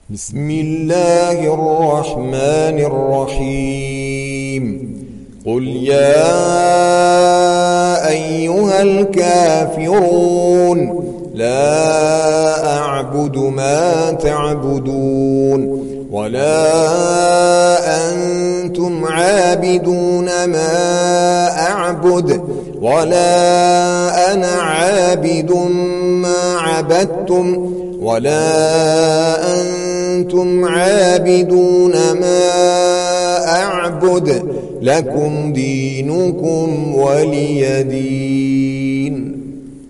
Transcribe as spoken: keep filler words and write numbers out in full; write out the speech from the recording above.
بسم الله الرحمن الرحيم قل يا أيها الكافرون لا أعبد ما تعبدون ولا أنتم عابدون ما أعبد ولا أنا عابد ما عبدتم ولا أنتم عابدون ما أعبد لكم دينكم ولي دين.